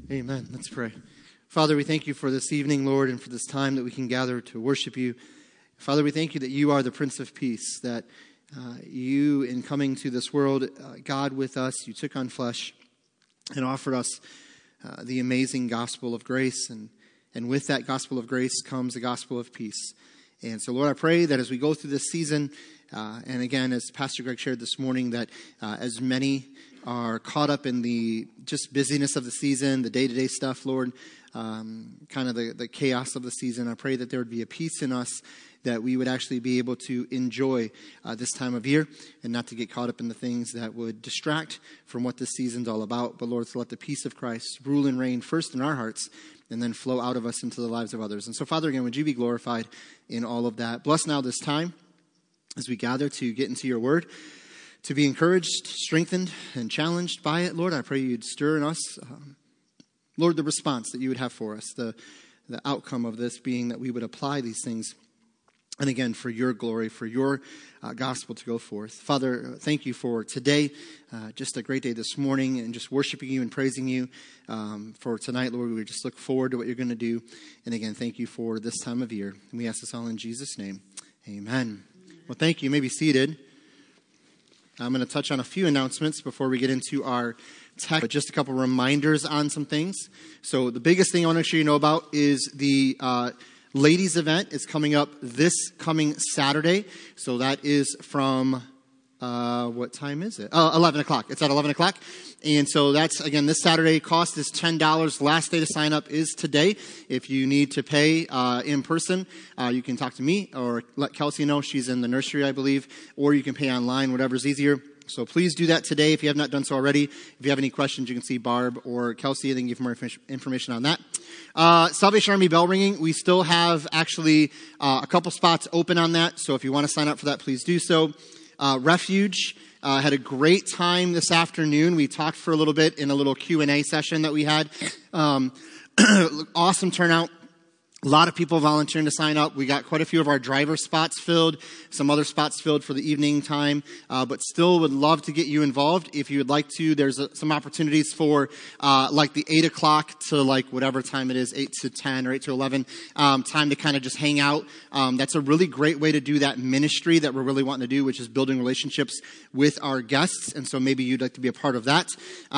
Amen. Let's pray. Father, we thank you for this evening, Lord, and for this time that we can gather to worship you. Father, we thank you that you are the Prince of Peace, that you, in coming to this world, God with us, you took on flesh and offered us the amazing gospel of grace. And with that gospel of grace comes the gospel of peace. And so, Lord, I pray that as we go through this season, and again, as Pastor Greg shared this morning, that as many are caught up in the just busyness of the season, the day-to-day stuff, Lord, kind of the chaos of the season, I pray that there would be a peace in us, that we would actually be able to enjoy this time of year and not to get caught up in the things that would distract from what this season's all about. But Lord, so let the peace of Christ rule and reign first in our hearts and then flow out of us into the lives of others. And so, Father, again, would you be glorified in all of that? Bless now this time as we gather to get into your word, to be encouraged, strengthened, and challenged by it. Lord, I pray you'd stir in us, Lord, the response that you would have for us, the outcome of this being that we would apply these things. And again, for your glory, for your gospel to go forth. Father, thank you for today. Just a great day this morning and just worshiping you and praising you. For tonight, Lord, we just look forward to what you're going to do. And again, thank you for this time of year. And we ask this all in Jesus' name. Amen. Well, thank you. You may be seated. I'm going to touch on a few announcements before we get into our text, but just a couple reminders on some things. So the biggest thing I want to make sure you know about is the ladies event is coming up this coming Saturday. So that is from, what time is it? 11 o'clock. It's at 11 o'clock. And so that's, again, this Saturday. Cost is $10. Last day to sign up is today. If you need to pay in person, you can talk to me or let Kelsey know. She's in the nursery, I believe. Or you can pay online, whatever's easier. So please do that today if you have not done so already. If you have any questions, you can see Barb or Kelsey. They can give more information on that. Salvation Army bell ringing. We still have actually a couple spots open on that. So if you want to sign up for that, please do so. Refuge had a great time this afternoon. We talked for a little bit in a little Q&A session that we had. Awesome turnout. A lot of people volunteering to sign up. We got quite a few of our driver spots filled, some other spots filled for the evening time, but still would love to get you involved. If you would like to, there's some opportunities for like the 8 o'clock to like whatever time it is, 8 to 10 or 8 to 11, time to kind of just hang out. That's a really great way to do that ministry that we're really wanting to do, which is building relationships with our guests. And so maybe you'd like to be a part of that.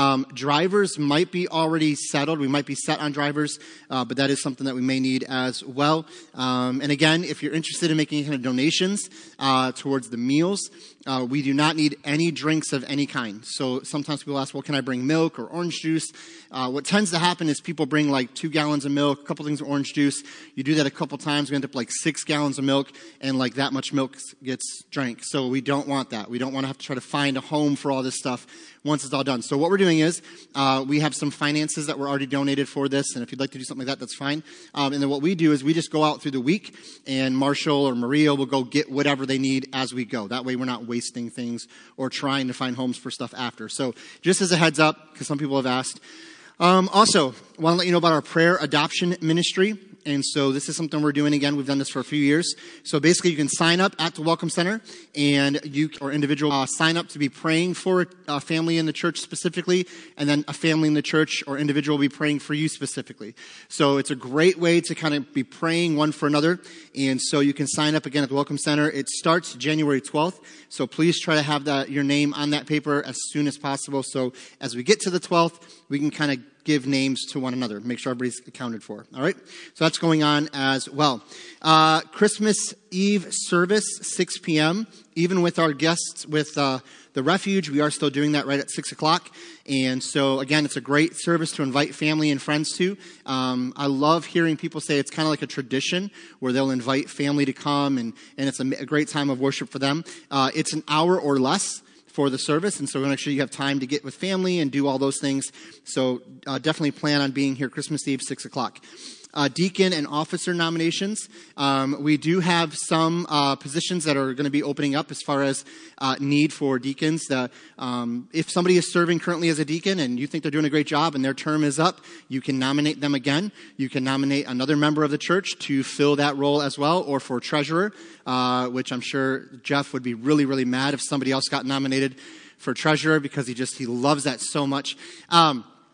Drivers might be already settled. We might be set on drivers, but that is something that we may need as well. And again, if you're interested in making any kind of donations towards the meals, we do not need any drinks of any kind. So sometimes people ask, well, can I bring milk or orange juice? What tends to happen is people bring like 2 gallons of milk, a couple things of orange juice. You do that a couple times, we end up like 6 gallons of milk, and like that much milk gets drank. So we don't want that. We don't want to have to try to find a home for all this stuff once it's all done. So what we're doing is we have some finances that were already donated for this, and if you'd like to do something like that, that's fine. And then what we do is we just go out through the week, and Marshall or Maria will go get whatever they need as we go. That way we're not wasting things or trying to find homes for stuff after. So just as a heads up, because some people have asked. Also, I want to let you know about our prayer adoption ministry. And so this is something we're doing again. We've done this for a few years. So basically you can sign up at the Welcome Center, and you or individual sign up to be praying for a family in the church specifically, and then a family in the church or individual will be praying for you specifically. So it's a great way to kind of be praying one for another. And so you can sign up again at the Welcome Center. It starts January 12th. So please try to have your name on that paper as soon as possible. So as we get to the 12th, we can kind of give names to one another, make sure everybody's accounted for. All right? So that's going on as well. Christmas Eve service, 6 p.m. Even with our guests with the Refuge, we are still doing that right at 6 o'clock. And so, again, it's a great service to invite family and friends to. I love hearing people say it's kind of like a tradition where they'll invite family to come, and it's a great time of worship for them. It's an hour or less for the service, and so we want to make sure you have time to get with family and do all those things. So definitely plan on being here Christmas Eve, 6 o'clock. Deacon and officer nominations. We do have some positions that are going to be opening up as far as need for deacons. If somebody is serving currently as a deacon and you think they're doing a great job and their term is up, you can nominate them again. You can nominate another member of the church to fill that role as well, or for treasurer, which I'm sure Jeff would be really, really mad if somebody else got nominated for treasurer because he loves that so much.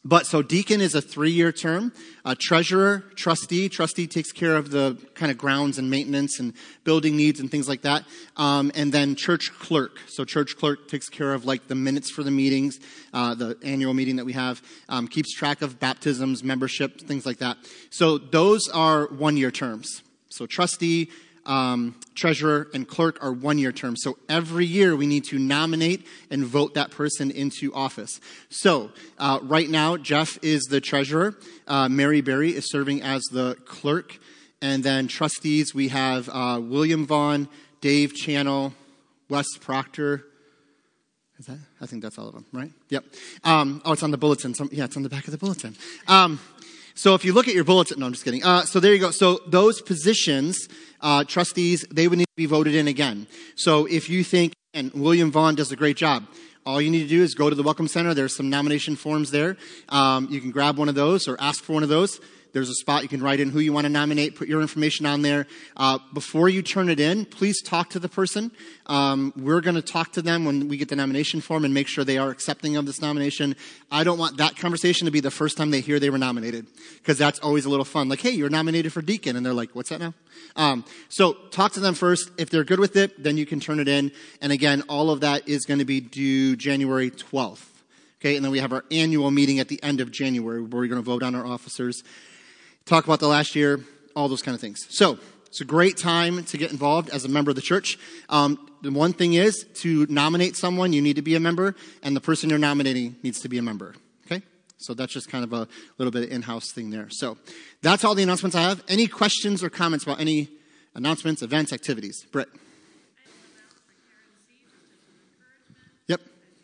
But so deacon is a 3-year term. Treasurer, trustee. Trustee takes care of the kind of grounds and maintenance and building needs and things like that. And then church clerk. So church clerk takes care of like the minutes for the meetings, the annual meeting that we have, keeps track of baptisms, membership, things like that. So those are 1-year terms. So trustee, treasurer, and clerk are 1-year terms. So every year we need to nominate and vote that person into office. So right now, Jeff is the treasurer. Mary Berry is serving as the clerk. And then trustees, we have William Vaughn, Dave Channel, Wes Proctor. Is that? I think that's all of them, right? Yep. It's on the bulletin. It's on the back of the bulletin. So if you look at your bulletin, no, I'm just kidding. So there you go. So those positions, trustees, they would need to be voted in again. So if you think, and William Vaughn does a great job, all you need to do is go to the Welcome Center. There's some nomination forms there. You can grab one of those or ask for one of those. There's a spot you can write in who you want to nominate, put your information on there. Before you turn it in, please talk to the person. We're going to talk to them when we get the nomination form and make sure they are accepting of this nomination. I don't want that conversation to be the first time they hear they were nominated, because that's always a little fun. Like, hey, you're nominated for deacon. And they're like, what's that now? So talk to them first. If they're good with it, then you can turn it in. And again, all of that is going to be due January 12th. Okay, and then we have our annual meeting at the end of January where we're going to vote on our officers, talk about the last year, all those kind of things. So it's a great time to get involved as a member of the church. The one thing is, to nominate someone, you need to be a member, and the person you're nominating needs to be a member. Okay? So that's just kind of a little bit of in-house thing there. So that's all the announcements I have. Any questions or comments about any announcements, events, activities? Britt? Yep.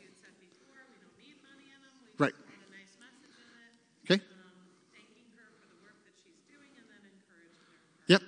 Right. Okay. Yep.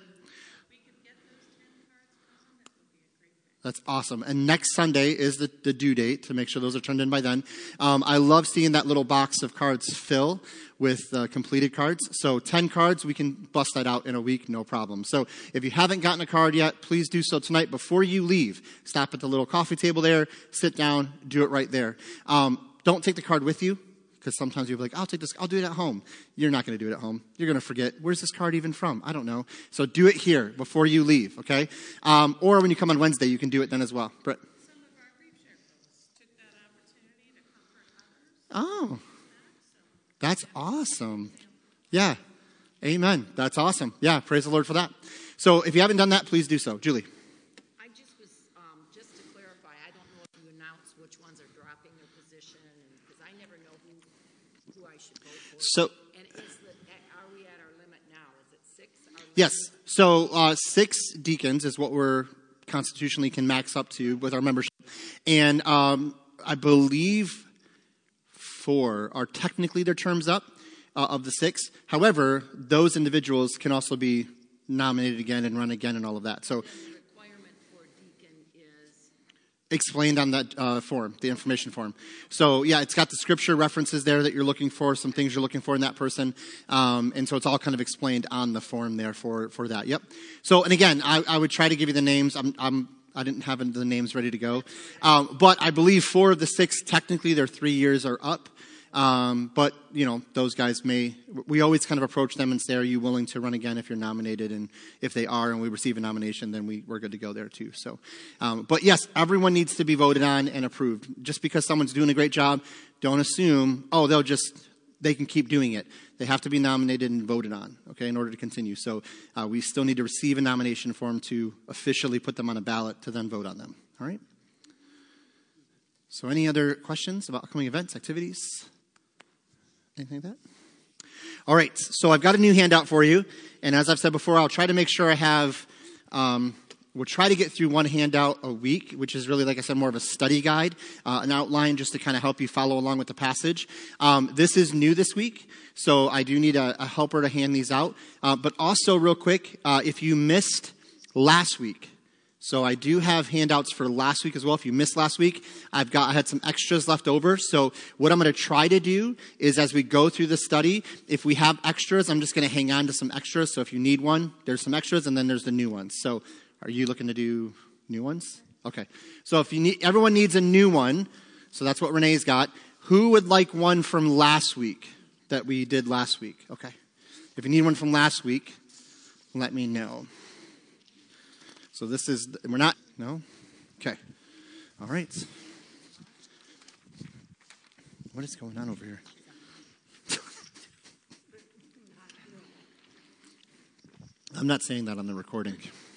That's awesome. And next Sunday is the due date to make sure those are turned in by then. I love seeing that little box of cards fill with completed cards. So 10 cards, we can bust that out in a week, no problem. So if you haven't gotten a card yet, please do so tonight before you leave. Stop at the little coffee table there, sit down, do it right there. Don't take the card with you, because sometimes you'll be like, I'll do it at home. You're not going to do it at home. You're going to forget, where's this card even from? I don't know. So do it here before you leave, okay? Or when you come on Wednesday, you can do it then as well. Britt? Some of our reap share folks took that opportunity to comfort others. Oh, that's awesome. Yeah, amen. That's awesome. Yeah, praise the Lord for that. So if you haven't done that, please do so. Julie? I just was, just to clarify, I don't know if you announce which ones are dropping their position, because I never know who I should vote for. So, and are we at our limit now? Is it 6? yes. So 6 deacons is what we're constitutionally can max up to with our membership. And I believe 4 are technically their terms up of the 6. However, those individuals can also be nominated again and run again and all of that. So the requirement for deacon is explained on that form, the information form. So yeah, it's got the scripture references there that you're looking for, some things you're looking for in that person. And so it's all kind of explained on the form there for that. Yep. So, and again, I would try to give you the names. I didn't have the names ready to go. But I believe 4 of the 6, technically their 3 years are up. But, those guys we always kind of approach them and say, are you willing to run again if you're nominated? And if they are and we receive a nomination, then we're good to go there too. So, but yes, everyone needs to be voted on and approved. Just because someone's doing a great job, don't assume, they can keep doing it. They have to be nominated and voted on, okay, in order to continue. So we still need to receive a nomination form to officially put them on a ballot to then vote on them, all right? So any other questions about upcoming events, activities? Anything like that? All right, so I've got a new handout for you. And as I've said before, I'll try to make sure I have, we'll try to get through one handout a week, which is really, like I said, more of a study guide, an outline just to kind of help you follow along with the passage. This is new this week, so I do need a helper to hand these out. But also, real quick, if you missed last week, so I do have handouts for last week as well. If you missed last week, I had some extras left over. So what I'm going to try to do is, as we go through the study, if we have extras, I'm just going to hang on to some extras. So if you need one, there's some extras, and then there's the new ones. So are you looking to do new ones? Okay. So if everyone needs a new one. So that's what Renee's got. Who would like one from last week? that we did last week? Okay. If you need one from last week, let me know. So this is, we're not, no? Okay. All right. What is going on over here? I'm not saying that on the recording.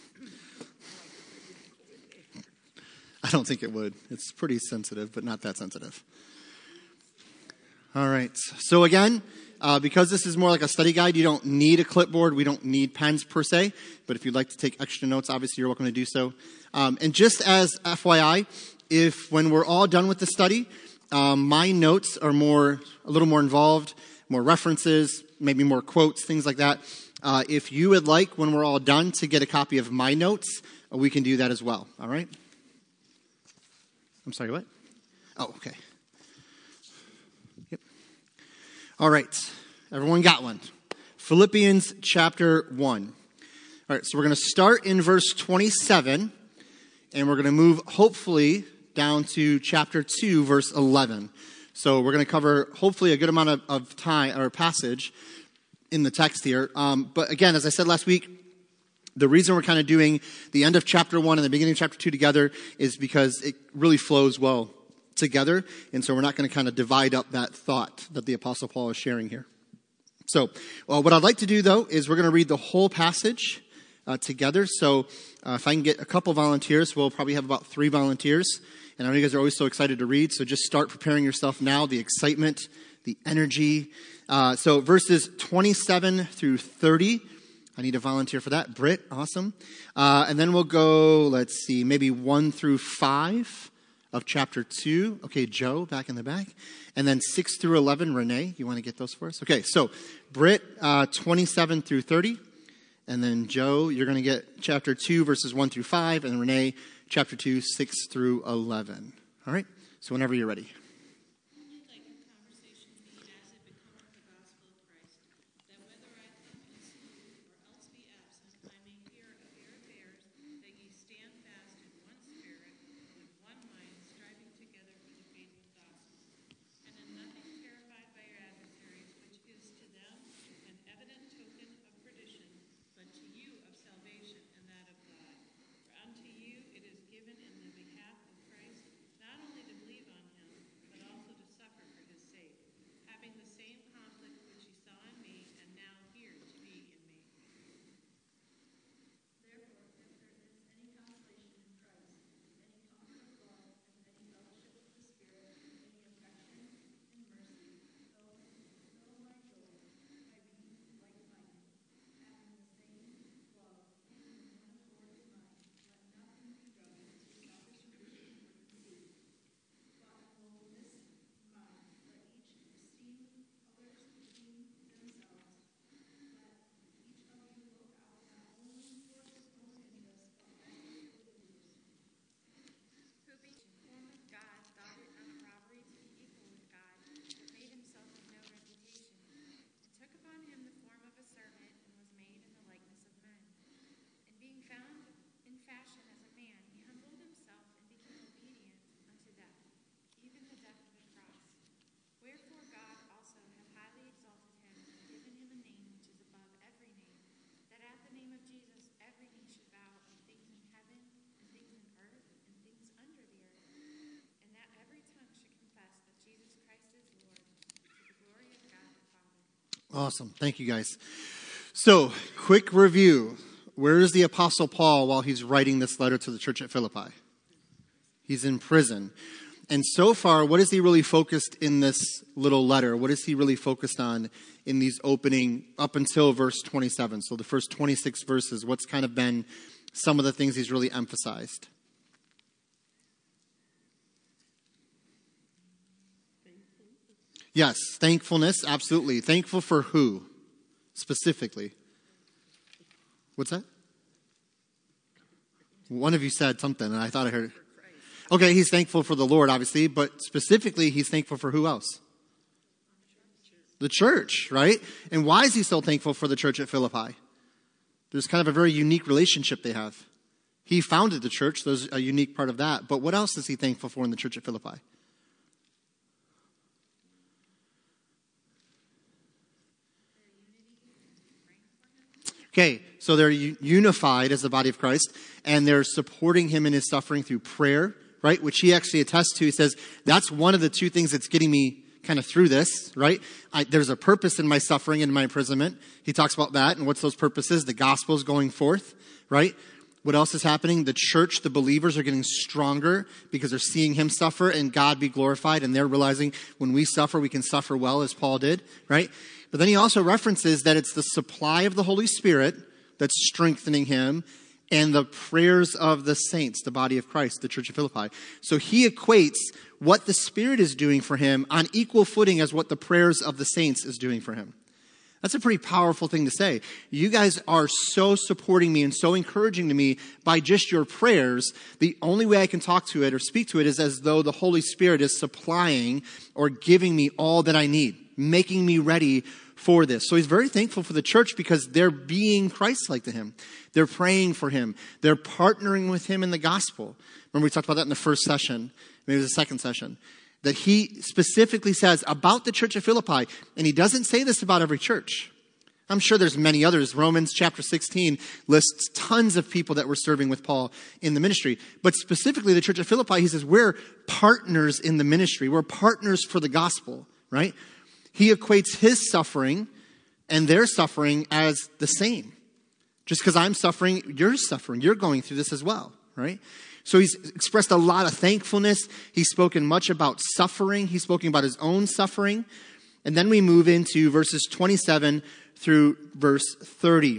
I don't think it would. It's pretty sensitive, but not that sensitive. All right. So again, because this is more like a study guide, you don't need a clipboard. We don't need pens per se. But if you'd like to take extra notes, obviously you're welcome to do so. And just as FYI, if when we're all done with the study, my notes are a little more involved, more references, maybe more quotes, things like that. If you would like, when we're all done, to get a copy of my notes, we can do that as well. All right? I'm sorry, what? Oh, okay. Yep. All right. Everyone got one. Philippians chapter 1. All right, so we're going to start in verse 27, and we're going to move, hopefully, down to chapter 2, verse 11. So we're going to cover, hopefully, a good amount of time or passage in the text here. But again, as I said last week, the reason we're kind of doing the end of chapter 1 and the beginning of chapter 2 together is because it really flows well together. And so we're not going to kind of divide up that thought that the Apostle Paul is sharing here. So what I'd like to do, though, is we're going to read the whole passage together. So if I can get a couple volunteers, we'll probably have about 3 volunteers. And I know you guys are always so excited to read, so just start preparing yourself now, the excitement, the energy. So verses 27 through 30, I need a volunteer for that. Britt, awesome. And then we'll go, let's see, maybe 1 through 5 of chapter 2. Okay, Joe, back in the back. And then 6 through 11, Renee, you want to get those for us? Okay, so Britt, 27 through 30. And then Joe, you're going to get chapter 2, verses 1 through 5. And Renee, chapter 2, 6 through 11. All right, so whenever you're ready. Awesome. Thank you, guys. So, quick review. Where is the Apostle Paul while he's writing this letter to the church at Philippi? He's in prison. And so far, what is he really focused in this little letter? What is he really focused on in these opening up until verse 27? So the first 26 verses, what's kind of been some of the things he's really emphasized? Yes, thankfulness, absolutely. Thankful for who, specifically? What's that? One of you said something, and I thought I heard it. Okay, he's thankful for the Lord, obviously, but specifically, he's thankful for who else? The church, right? And why is he so thankful for the church at Philippi? There's kind of a very unique relationship they have. He founded the church, there's a unique part of that. But what else is he thankful for in the church at Philippi? Okay, so they're unified as the body of Christ, and they're supporting him in his suffering through prayer, right? Which he actually attests to. He says, that's one of the two things that's getting me kind of through this, right? There's a purpose in my suffering and my imprisonment. He talks about that, and what's those purposes? The gospel's going forth, right? What else is happening? The church, the believers are getting stronger because they're seeing him suffer and God be glorified, and they're realizing when we suffer, we can suffer well, as Paul did, right? But then he also references that it's the supply of the Holy Spirit that's strengthening him and the prayers of the saints, the body of Christ, the church of Philippi. So he equates what the Spirit is doing for him on equal footing as what the prayers of the saints is doing for him. That's a pretty powerful thing to say. You guys are so supporting me and so encouraging to me by just your prayers. The only way I can talk to it or speak to it is as though the Holy Spirit is supplying or giving me all that I need, making me ready for this. So he's very thankful for the church because they're being Christ-like to him. They're praying for him. They're partnering with him in the gospel. Remember we talked about that in the first session, maybe it was the second session, that he specifically says about the church of Philippi, and he doesn't say this about every church. I'm sure there's many others. Romans chapter 16 lists tons of people that were serving with Paul in the ministry. But specifically the church of Philippi, he says, we're partners in the ministry. We're partners for the gospel, right? He equates his suffering and their suffering as the same. Just because I'm suffering, you're suffering. You're going through this as well, right? So he's expressed a lot of thankfulness. He's spoken much about suffering. He's spoken about his own suffering. And then we move into verses 27 through verse 30.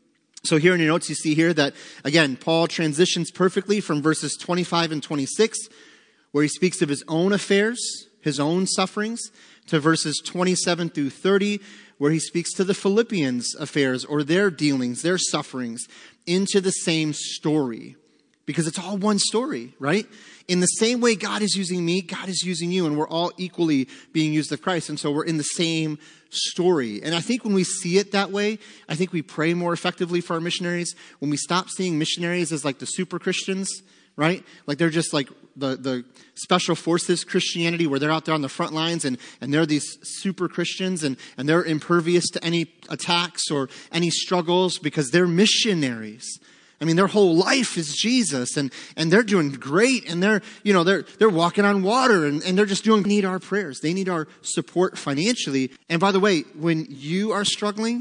So here in your notes, you see here that, again, Paul transitions perfectly from verses 25 and 26, where he speaks of his own affairs, his own sufferings, to verses 27 through 30, where he speaks to the Philippians' affairs or their dealings, their sufferings, into the same story. Because it's all one story, right? In the same way God is using me, God is using you, and we're all equally being used of Christ. And so we're in the same story. And I think when we see it that way, I think we pray more effectively for our missionaries. When we stop seeing missionaries as like the super Christians, right? Like they're just like the special forces Christianity where they're out there on the front lines and they're these super Christians and they're impervious to any attacks or any struggles because they're missionaries. I mean, their whole life is Jesus and they're doing great and they're walking on water and they're just doing, need our prayers. They need our support financially. And by the way, when you are struggling,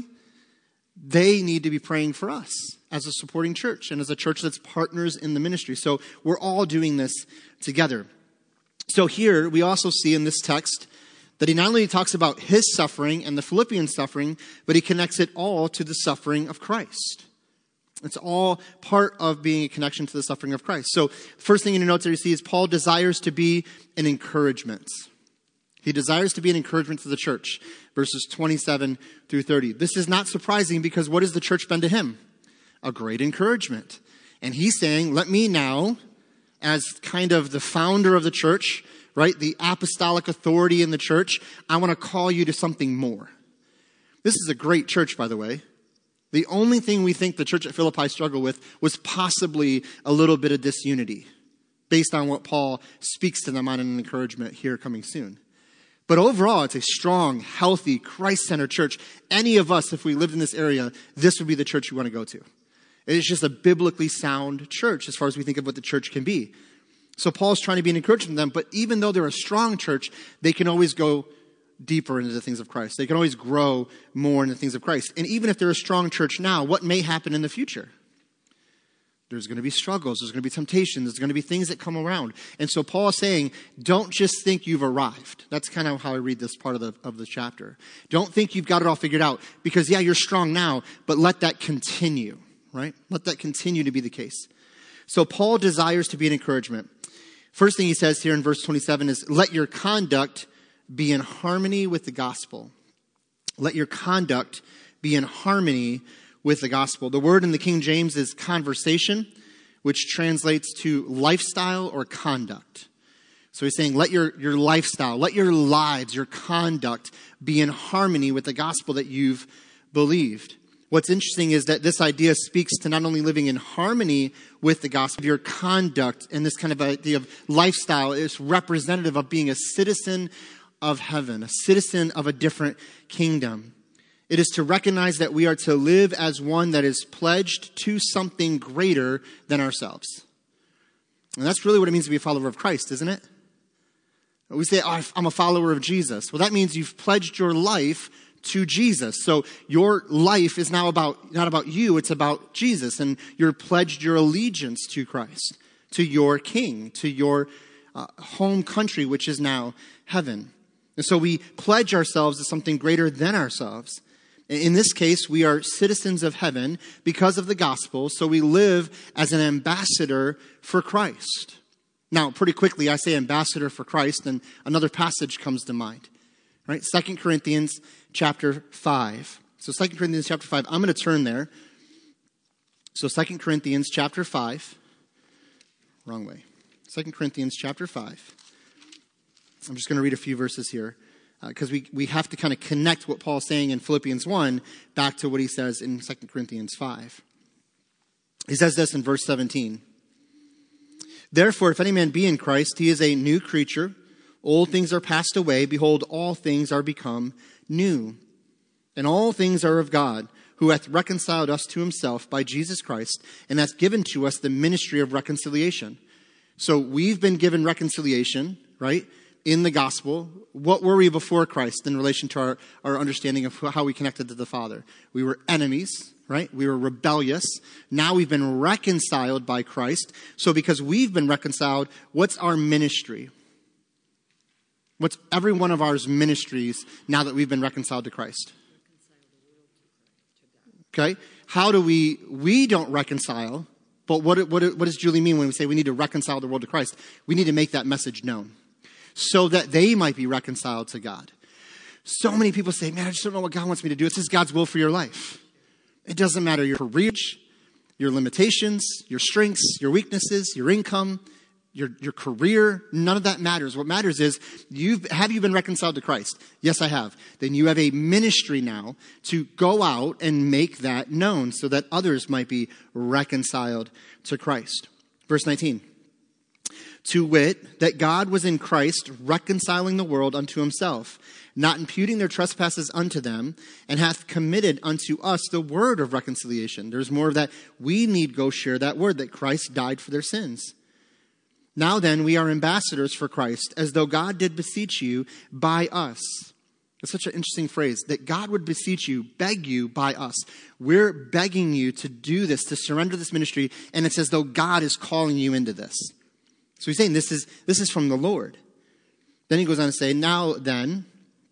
they need to be praying for us as a supporting church and as a church that's partners in the ministry. So we're all doing this together. So here we also see in this text that he not only talks about his suffering and the Philippian suffering, but he connects it all to the suffering of Christ. It's all part of being a connection to the suffering of Christ. So first thing in your notes there you see is Paul desires to be an encouragement. He desires to be an encouragement to the church. Verses 27 through 30. This is not surprising because what has the church been to him? A great encouragement. And he's saying, let me now, as kind of the founder of the church, right, the apostolic authority in the church, I want to call you to something more. This is a great church, by the way. The only thing we think the church at Philippi struggled with was possibly a little bit of disunity based on what Paul speaks to them on an encouragement here coming soon. But overall, it's a strong, healthy, Christ-centered church. Any of us, if we lived in this area, this would be the church we want to go to. It's just a biblically sound church as far as we think of what the church can be. So Paul's trying to be an encouragement to them, but even though they're a strong church, they can always go deeper into the things of Christ. They can always grow more in the things of Christ. And even if they're a strong church now, what may happen in the future? There's going to be struggles. There's going to be temptations. There's going to be things that come around. And so Paul is saying, don't just think you've arrived. That's kind of how I read this part of the chapter. Don't think you've got it all figured out because, yeah, you're strong now, but let that continue, right? Let that continue to be the case. So Paul desires to be an encouragement. First thing he says here in verse 27 is, let your conduct be in harmony with the gospel. Let your conduct be in harmony with the gospel. The word in the King James is conversation, which translates to lifestyle or conduct. So he's saying, let your lifestyle, let your lives, your conduct be in harmony with the gospel that you've believed. What's interesting is that this idea speaks to not only living in harmony with the gospel, your conduct and this kind of idea of lifestyle is representative of being a citizen of heaven, a citizen of a different kingdom. It is to recognize that we are to live as one that is pledged to something greater than ourselves. And that's really what it means to be a follower of Christ, isn't it? We say, oh, I'm a follower of Jesus. Well, that means you've pledged your life to Jesus. So your life is now not about you, it's about Jesus. And you're pledged your allegiance to Christ, to your King, to your home country, which is now heaven. And so we pledge ourselves to something greater than ourselves. In this case, we are citizens of heaven because of the gospel, so we live as an ambassador for Christ. Now, pretty quickly, I say ambassador for Christ, and another passage comes to mind. Right? 2 Corinthians chapter 5. So 2 Corinthians chapter 5, I'm going to turn there. So 2 Corinthians chapter 5. Wrong way. 2 Corinthians chapter 5. I'm just going to read a few verses here because we have to kind of connect what Paul's saying in Philippians 1 back to what he says in 2 Corinthians 5. He says this in verse 17. Therefore, if any man be in Christ, he is a new creature. Old things are passed away. Behold, all things are become new. And all things are of God, who hath reconciled us to himself by Jesus Christ, and hath given to us the ministry of reconciliation. So we've been given reconciliation, right, in the gospel. What were we before Christ in relation to our understanding of how we connected to the Father? We were enemies, right? We were rebellious. Now we've been reconciled by Christ. So because we've been reconciled, what's our ministry? What's every one of our ministries now that we've been reconciled to Christ? Okay? How do we don't reconcile, but what does Julie mean when we say we need to reconcile the world to Christ? We need to make that message known so that they might be reconciled to God. So many people say, man, I just don't know what God wants me to do. It's just God's will for your life. It doesn't matter your career, your limitations, your strengths, your weaknesses, your income, your career. None of that matters. What matters is, have you been reconciled to Christ? Yes, I have. Then you have a ministry now to go out and make that known so that others might be reconciled to Christ. Verse 19. To wit, that God was in Christ reconciling the world unto himself, not imputing their trespasses unto them, and hath committed unto us the word of reconciliation. There's more of that. We need go share that word, that Christ died for their sins. Now then, we are ambassadors for Christ, as though God did beseech you by us. It's such an interesting phrase, that God would beseech you, beg you by us. We're begging you to do this, to surrender this ministry, and it's as though God is calling you into this. So he's saying this is from the Lord. Then he goes on to say, now then,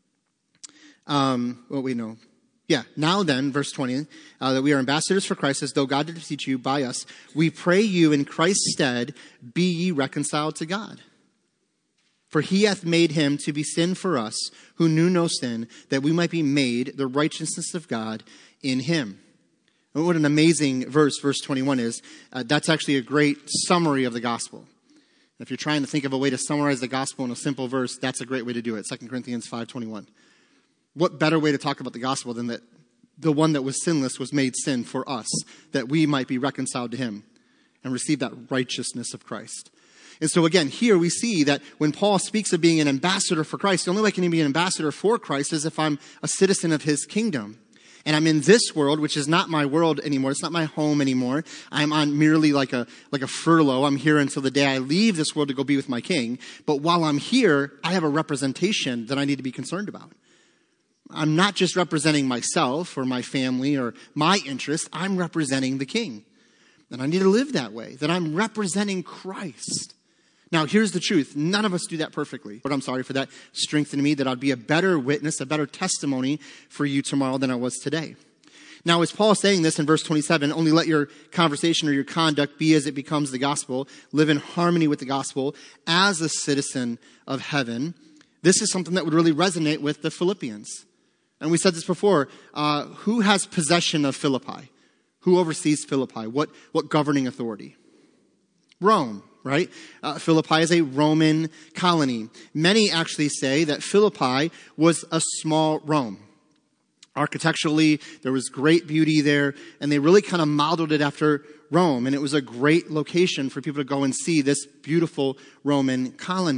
now then, verse 20, that we are ambassadors for Christ, as though God did beseech you by us. We pray you in Christ's stead, be ye reconciled to God. For he hath made him to be sin for us, who knew no sin, that we might be made the righteousness of God in him. And what an amazing verse 21 is. That's actually a great summary of the gospel. If you're trying to think of a way to summarize the gospel in a simple verse, that's a great way to do it. 2 Corinthians 5:21. What better way to talk about the gospel than that the one that was sinless was made sin for us, that we might be reconciled to him and receive that righteousness of Christ. And so again, here we see that when Paul speaks of being an ambassador for Christ, the only way I can be an ambassador for Christ is if I'm a citizen of his kingdom. And I'm in this world, which is not my world anymore. It's not my home anymore. I'm on merely like a furlough. I'm here until the day I leave this world to go be with my king. But while I'm here, I have a representation that I need to be concerned about. I'm not just representing myself or my family or my interests. I'm representing the king. And I need to live that way, that I'm representing Christ. Now, here's the truth. None of us do that perfectly. But I'm sorry for that. Strengthen me that I'd be a better witness, a better testimony for you tomorrow than I was today. Now, is Paul saying this in verse 27, only let your conversation or your conduct be as it becomes the gospel, live in harmony with the gospel as a citizen of heaven. This is something that would really resonate with the Philippians. And we said this before, who has possession of Philippi? Who oversees Philippi? What governing authority? Rome. Right? Philippi is a Roman colony. Many actually say that Philippi was a small Rome. Architecturally, there was great beauty there, and they really kind of modeled it after Rome. And it was a great location for people to go and see this beautiful Roman colony.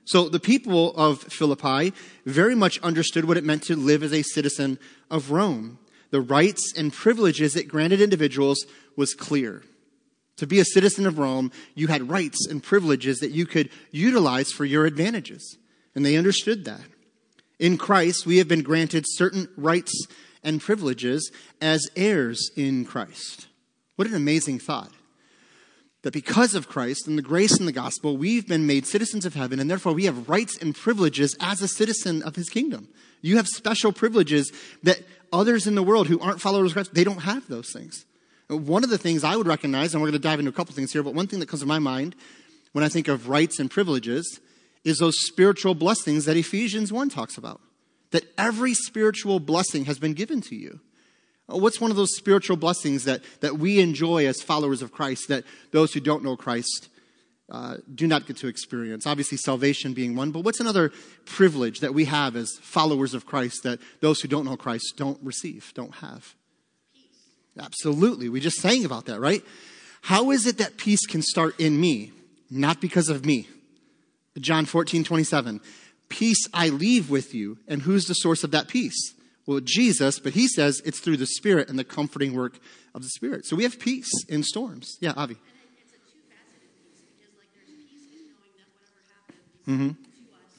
So the people of Philippi very much understood what it meant to live as a citizen of Rome. The rights and privileges it granted individuals was clear. To be a citizen of Rome, you had rights and privileges that you could utilize for your advantages. And they understood that. In Christ, we have been granted certain rights and privileges as heirs in Christ. What an amazing thought. That because of Christ and the grace in the gospel, we've been made citizens of heaven, and therefore we have rights and privileges as a citizen of his kingdom. You have special privileges that others in the world who aren't followers of Christ, they don't have those things. One of the things I would recognize, and we're going to dive into a couple things here, but one thing that comes to my mind when I think of rights and privileges is those spiritual blessings that Ephesians 1 talks about. That every spiritual blessing has been given to you. What's one of those spiritual blessings that we enjoy as followers of Christ that those who don't know Christ do not get to experience? Obviously, salvation being one, but what's another privilege that we have as followers of Christ that those who don't know Christ don't receive, don't have? Peace. Absolutely. We just sang about that, right? How is it that peace can start in me? Not because of me. John 14:27. Peace I leave with you. And who's the source of that peace? Well, Jesus, but he says it's through the Spirit and the comforting work of the Spirit. So we have peace in storms. Yeah, Avi. And it's a two-faceted peace, because like there's peace in knowing that whatever happens to us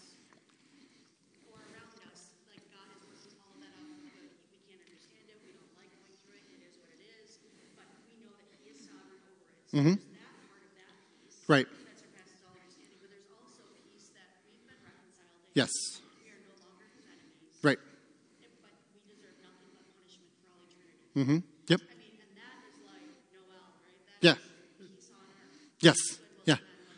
or around us, like God is working all of that out for good. We can't understand it. We don't like going through it. It is what it is. But we know that he is sovereign over it. So there's that part of that peace. Right. That surpasses all understanding. But there's also peace that we've been reconciled. Yes. We are no longer his enemies. Right. But we deserve nothing but punishment for all eternity. Yep. I mean, and that is like Noel, right? That Yeah. is peace on earth. Yes. Yeah.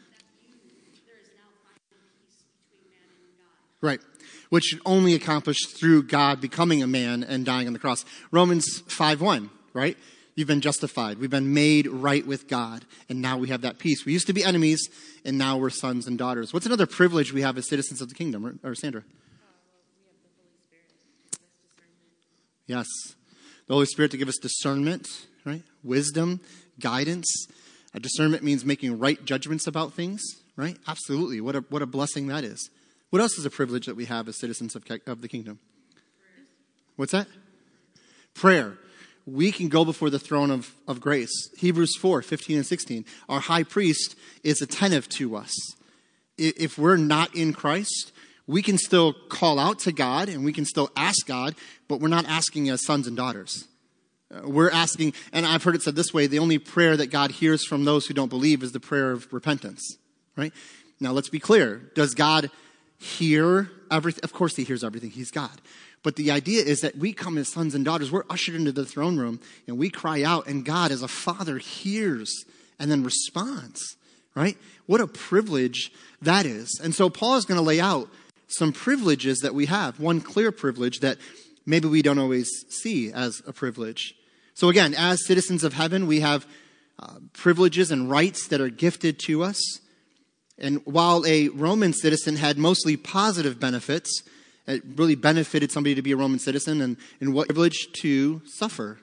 There is now finally peace between man and God. Right. Which should only accomplish through God becoming a man and dying on the cross. Romans 5:1, right? You've been justified. We've been made right with God. And now we have that peace. We used to be enemies, and now we're sons and daughters. What's another privilege we have as citizens of the kingdom? Or Sandra? We have the Holy Spirit to give us discernment. Yes. The Holy Spirit to give us discernment, right? Wisdom, guidance. Discernment means making right judgments about things, right? Absolutely. What a blessing that is. What else is a privilege that we have as citizens of the kingdom? What's that? Prayer. We can go before the throne of grace. Hebrews 4:15 and 16. Our high priest is attentive to us. If we're not in Christ, we can still call out to God and we can still ask God, but we're not asking as sons and daughters. We're asking, and I've heard it said this way, the only prayer that God hears from those who don't believe is the prayer of repentance, right? Now, let's be clear. Does God hear everything? Of course he hears everything. He's God. But the idea is that we come as sons and daughters. We're ushered into the throne room and we cry out, and God as a father hears and then responds, right? What a privilege that is. And so Paul is going to lay out some privileges that we have. One clear privilege that maybe we don't always see as a privilege. So again, as citizens of heaven, we have privileges and rights that are gifted to us. And while a Roman citizen had mostly positive benefits, it really benefited somebody to be a Roman citizen, and what privilege to suffer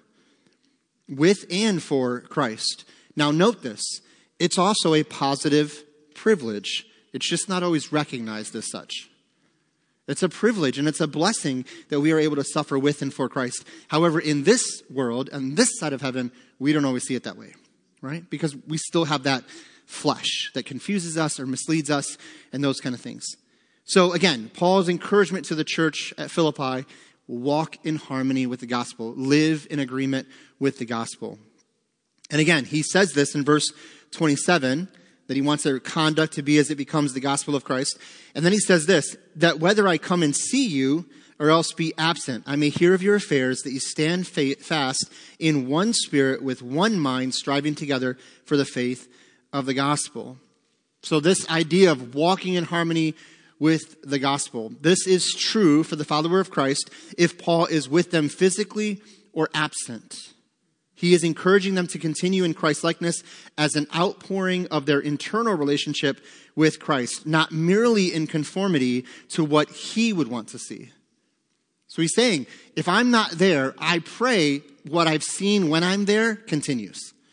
with and for Christ. Now note this, it's also a positive privilege. It's just not always recognized as such. It's a privilege and it's a blessing that we are able to suffer with and for Christ. However, in this world and this side of heaven, we don't always see it that way, right? Because we still have that flesh that confuses us or misleads us and those kind of things. So again, Paul's encouragement to the church at Philippi, walk in harmony with the gospel, live in agreement with the gospel. And again, he says this in verse 27, that he wants their conduct to be as it becomes the gospel of Christ. And then he says this, that whether I come and see you or else be absent, I may hear of your affairs, that you stand fast in one spirit with one mind, striving together for the faith of the gospel. So this idea of walking in harmony with the gospel, this is true for the follower of Christ if Paul is with them physically or absent. He is encouraging them to continue in Christ-likeness as an outpouring of their internal relationship with Christ, not merely in conformity to what he would want to see. So he's saying, if I'm not there, I pray what I've seen when I'm there continues.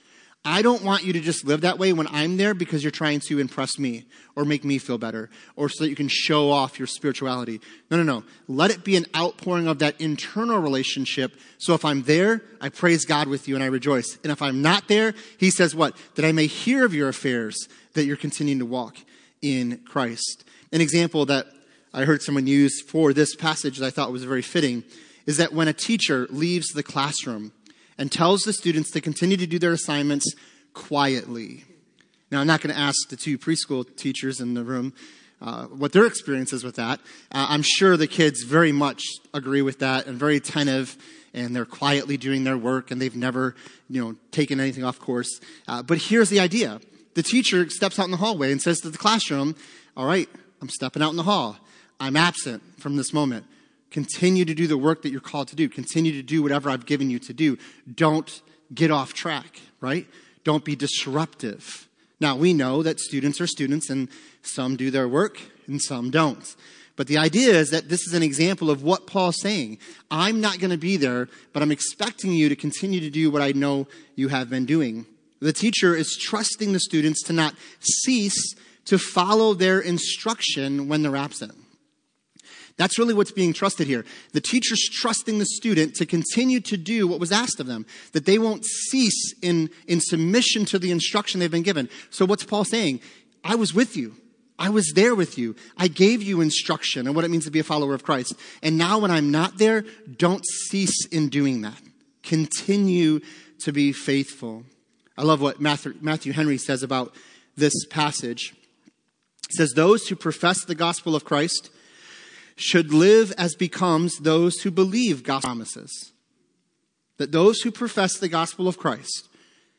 I don't want you to just live that way when I'm there because you're trying to impress me or make me feel better or so that you can show off your spirituality. No. Let it be an outpouring of that internal relationship. So if I'm there, I praise God with you and I rejoice. And if I'm not there, he says what? That I may hear of your affairs, that you're continuing to walk in Christ. An example that I heard someone use for this passage that I thought was very fitting is that when a teacher leaves the classroom and tells the students to continue to do their assignments quietly. Now, I'm not going to ask the two preschool teachers in the room what their experience is with that. I'm sure the kids very much agree with that and very attentive, and they're quietly doing their work, and they've never, taken anything off course. But here's the idea. The teacher steps out in the hallway and says to the classroom, all right, I'm stepping out in the hall. I'm absent from this moment. Continue to do the work that you're called to do. Continue to do whatever I've given you to do. Don't get off track, right? Don't be disruptive. Now, we know that students are students and some do their work and some don't. But the idea is that this is an example of what Paul's saying. I'm not going to be there, but I'm expecting you to continue to do what I know you have been doing. The teacher is trusting the students to not cease to follow their instruction when they're absent. That's really what's being trusted here. The teacher's trusting the student to continue to do what was asked of them, that they won't cease in submission to the instruction they've been given. So what's Paul saying? I was with you. I was there with you. I gave you instruction on what it means to be a follower of Christ. And now when I'm not there, don't cease in doing that. Continue to be faithful. I love what Matthew Henry says about this passage. He says, those who profess the gospel of Christ should live as becomes those who believe God's promises. That those who profess the gospel of Christ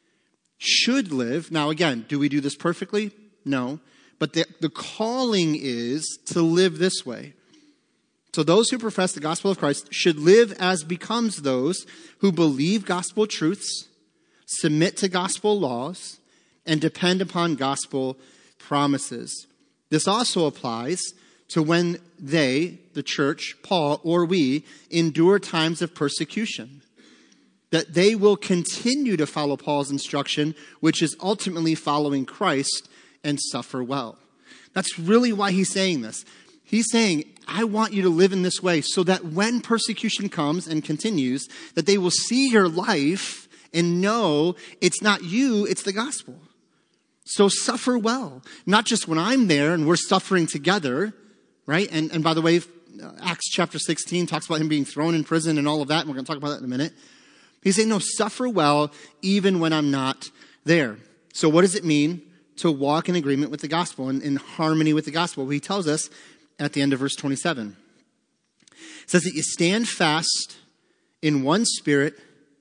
should live. Now again, do we do this perfectly? No. But the calling is to live this way. So those who profess the gospel of Christ should live as becomes those who believe gospel truths, submit to gospel laws, and depend upon gospel promises. This also applies to when they, the church, Paul, or we, endure times of persecution. That they will continue to follow Paul's instruction, which is ultimately following Christ, and suffer well. That's really why he's saying this. He's saying, I want you to live in this way so that when persecution comes and continues, that they will see your life and know it's not you, it's the gospel. So suffer well. Not just when I'm there and we're suffering together, right? And by the way, Acts chapter 16 talks about him being thrown in prison and all of that. And we're going to talk about that in a minute. He's saying, no, suffer well even when I'm not there. So what does it mean to walk in agreement with the gospel and in harmony with the gospel? Well, he tells us at the end of verse 27. It says that you stand fast in one spirit,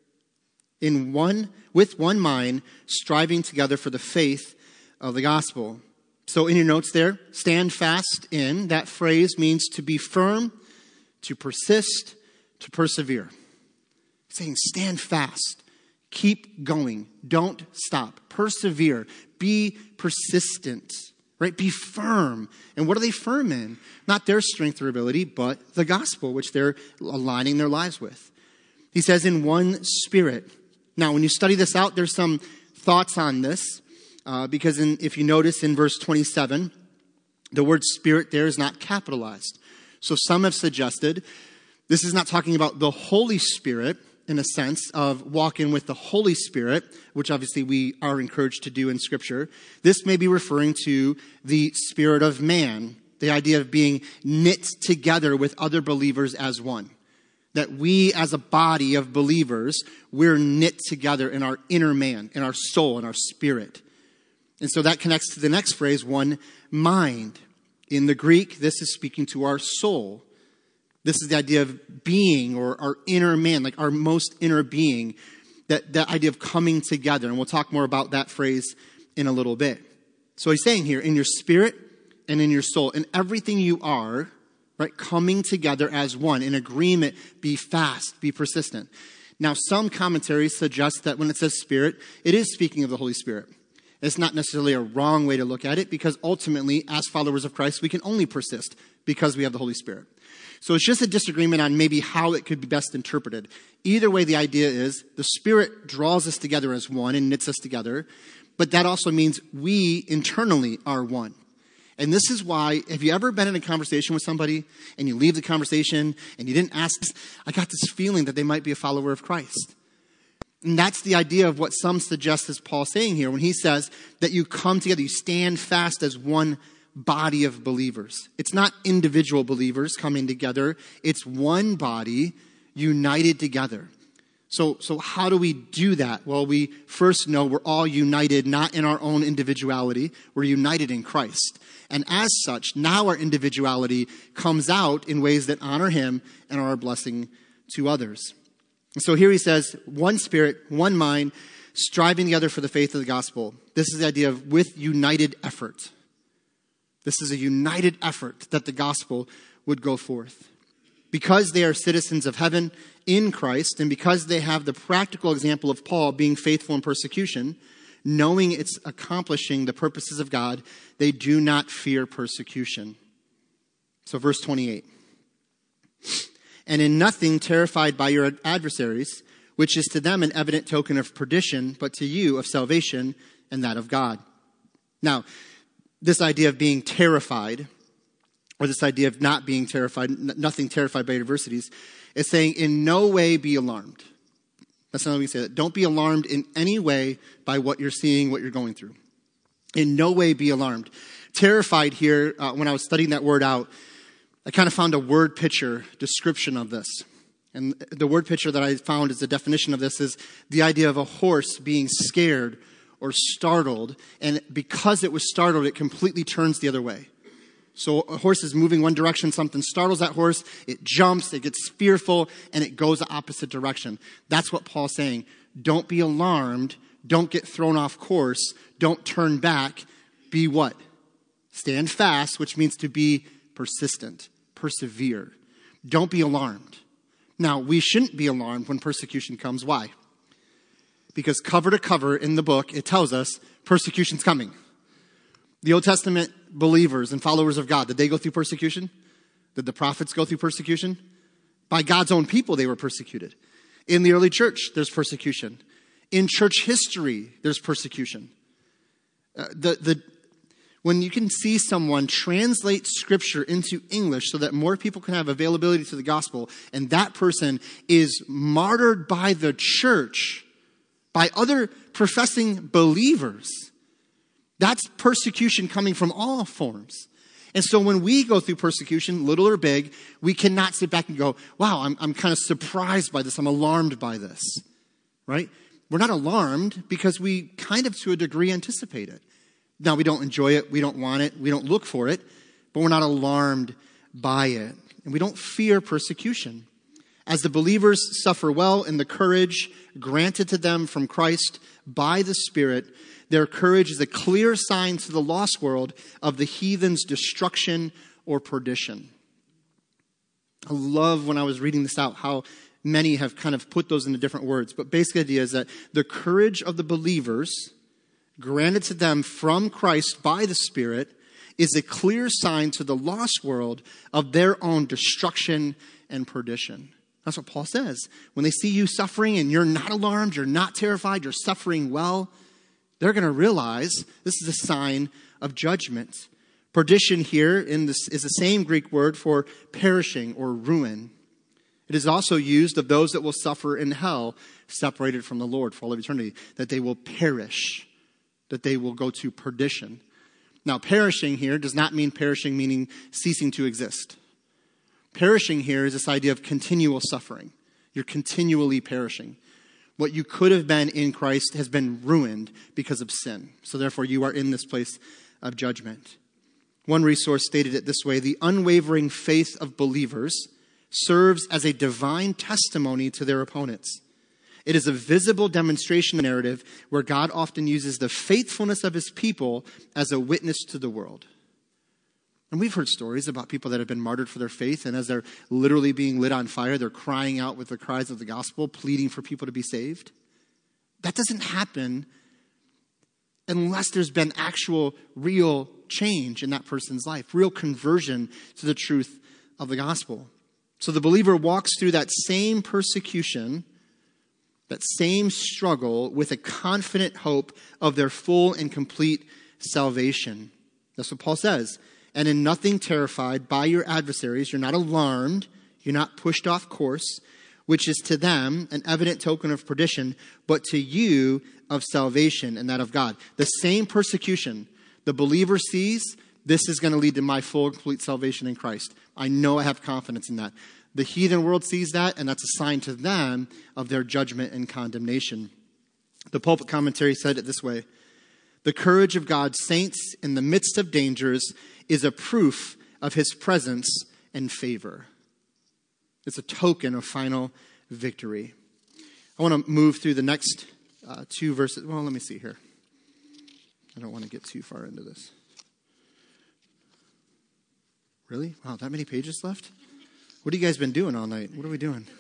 with one mind, striving together for the faith of the gospel. So in your notes there, stand fast in, that phrase means to be firm, to persist, to persevere. It's saying stand fast, keep going, don't stop, persevere, be persistent, right? Be firm. And what are they firm in? Not their strength or ability, but the gospel, which they're aligning their lives with. He says in one spirit. Now, when you study this out, there's some thoughts on this. Because if you notice in verse 27, the word spirit there is not capitalized. So some have suggested this is not talking about the Holy Spirit in a sense of walking with the Holy Spirit, which obviously we are encouraged to do in Scripture. This may be referring to the spirit of man, the idea of being knit together with other believers as one. That we as a body of believers, we're knit together in our inner man, in our soul, in our spirit. And so that connects to the next phrase, one mind. In the Greek, this is speaking to our soul. This is the idea of being or our inner man, like our most inner being. That idea of coming together. And we'll talk more about that phrase in a little bit. So he's saying here, in your spirit and in your soul, in everything you are, right, coming together as one, in agreement, be fast, be persistent. Now, some commentaries suggest that when it says spirit, it is speaking of the Holy Spirit. It's not necessarily a wrong way to look at it because ultimately, as followers of Christ, we can only persist because we have the Holy Spirit. So it's just a disagreement on maybe how it could be best interpreted. Either way, the idea is the Spirit draws us together as one and knits us together, but that also means we internally are one. And this is why, have you ever been in a conversation with somebody and you leave the conversation and you didn't ask, I got this feeling that they might be a follower of Christ. And that's the idea of what some suggest is Paul saying here when he says that you come together, you stand fast as one body of believers. It's not individual believers coming together. It's one body united together. So how do we do that? Well, we first know we're all united, not in our own individuality. We're united in Christ. And as such, now our individuality comes out in ways that honor him and are a blessing to others. And so here he says, one spirit, one mind, striving together for the faith of the gospel. This is the idea of with united effort. This is a united effort that the gospel would go forth. Because they are citizens of heaven in Christ, and because they have the practical example of Paul being faithful in persecution, knowing it's accomplishing the purposes of God, they do not fear persecution. So verse 28. And in nothing terrified by your adversaries, which is to them an evident token of perdition, but to you of salvation and that of God. Now, this idea of being terrified, or this idea of not being terrified, nothing terrified by adversities, is saying in no way be alarmed. That's not how we say that. Don't be alarmed in any way by what you're seeing, what you're going through. In no way be alarmed. Terrified here, when I was studying that word out, I kind of found a word picture description of this. And the word picture that I found as the definition of this is the idea of a horse being scared or startled. And because it was startled, it completely turns the other way. So a horse is moving one direction, something startles that horse, it jumps, it gets fearful, and it goes the opposite direction. That's what Paul's saying. Don't be alarmed. Don't get thrown off course. Don't turn back. Be what? Stand fast, which means to be persistent, persevere. Don't be alarmed. Now, we shouldn't be alarmed when persecution comes. Why? Because cover to cover in the book, it tells us persecution's coming. The Old Testament believers and followers of God, did they go through persecution? Did the prophets go through persecution? By God's own people, they were persecuted. In the early church, there's persecution. In church history, there's persecution. When you can see someone translate scripture into English so that more people can have availability to the gospel, and that person is martyred by the church, by other professing believers, that's persecution coming from all forms. And so when we go through persecution, little or big, we cannot sit back and go, wow, I'm kind of surprised by this. I'm alarmed by this, right? We're not alarmed because we kind of to a degree anticipate it. Now, we don't enjoy it. We don't want it. We don't look for it, but we're not alarmed by it. And we don't fear persecution. As the believers suffer well in the courage granted to them from Christ by the Spirit, their courage is a clear sign to the lost world of the heathen's destruction or perdition. I love when I was reading this out how many have kind of put those into different words. But basic idea is that the courage of the believers granted to them from Christ by the Spirit is a clear sign to the lost world of their own destruction and perdition. That's what Paul says. When they see you suffering and you're not alarmed, you're not terrified, you're suffering well, they're going to realize this is a sign of judgment. Perdition here is the same Greek word for perishing or ruin. It is also used of those that will suffer in hell, separated from the Lord for all of eternity, that they will perish, that they will go to perdition. Now, perishing here does not mean perishing meaning ceasing to exist. Perishing here is this idea of continual suffering. You're continually perishing. What you could have been in Christ has been ruined because of sin. So therefore, you are in this place of judgment. One resource stated it this way: the unwavering faith of believers serves as a divine testimony to their opponents. It is a visible demonstration narrative where God often uses the faithfulness of his people as a witness to the world. And we've heard stories about people that have been martyred for their faith, and as they're literally being lit on fire, they're crying out with the cries of the gospel, pleading for people to be saved. That doesn't happen unless there's been actual, real change in that person's life, real conversion to the truth of the gospel. So the believer walks through that same persecution, that same struggle, with a confident hope of their full and complete salvation. That's what Paul says. And in nothing terrified by your adversaries, you're not alarmed, you're not pushed off course, which is to them an evident token of perdition, but to you of salvation and that of God. The same persecution the believer sees, this is going to lead to my full and complete salvation in Christ. I know I have confidence in that. The heathen world sees that, and that's a sign to them of their judgment and condemnation. The pulpit commentary said it this way: the courage of God's saints in the midst of dangers is a proof of his presence and favor. It's a token of final victory. I want to move through the next two verses. Well, let me see here. I don't want to get too far into this. Really? Wow, that many pages left? What have you guys been doing all night? What are we doing?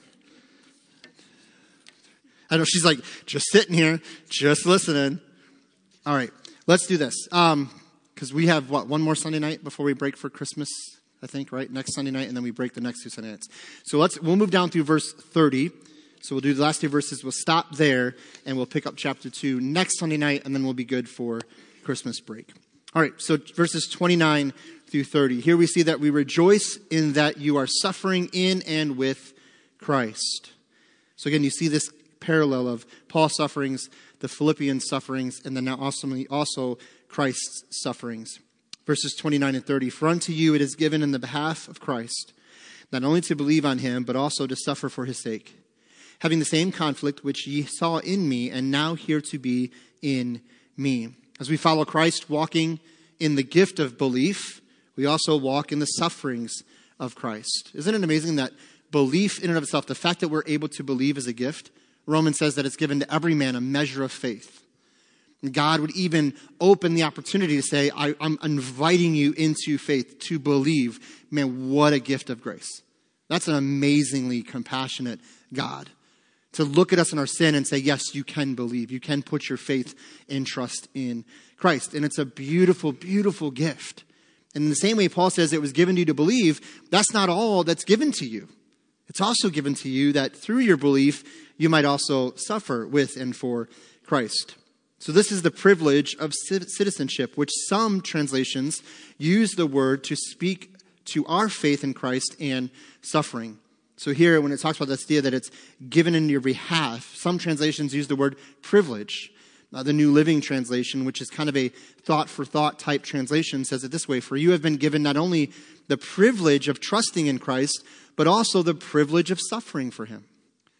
I know she's like, just sitting here, just listening. All right, let's do this. Because we have, one more Sunday night before we break for Christmas, I think, right? Next Sunday night, and then we break the next two Sunday nights. So we'll move down through verse 30. So we'll do the last two verses. We'll stop there, and we'll pick up chapter 2 next Sunday night, and then we'll be good for Christmas break. All right, so verses 29 through 30. Here we see that we rejoice in that you are suffering in and with Christ. So again, you see this parallel of Paul's sufferings, the Philippians' sufferings, and then now also Christ's sufferings. Verses 29 and 30. For unto you it is given in the behalf of Christ, not only to believe on him, but also to suffer for his sake, having the same conflict which ye saw in me, and now here to be in me. As we follow Christ, walking in the gift of belief, we also walk in the sufferings of Christ. Isn't it amazing that belief in and of itself, the fact that we're able to believe is a gift? Romans says that it's given to every man a measure of faith. And God would even open the opportunity to say, I'm inviting you into faith, to believe. Man, what a gift of grace. That's an amazingly compassionate God. To look at us in our sin and say, yes, you can believe. You can put your faith and trust in Christ. And it's a beautiful, beautiful gift. And in the same way Paul says it was given to you to believe, that's not all that's given to you. It's also given to you that through your belief, you might also suffer with and for Christ. So this is the privilege of citizenship, which some translations use the word to speak to our faith in Christ and suffering. So here, when it talks about this idea that it's given in your behalf, some translations use the word privilege. The New Living Translation, which is kind of a thought-for-thought type translation, says it this way: for you have been given not only the privilege of trusting in Christ, but also the privilege of suffering for him.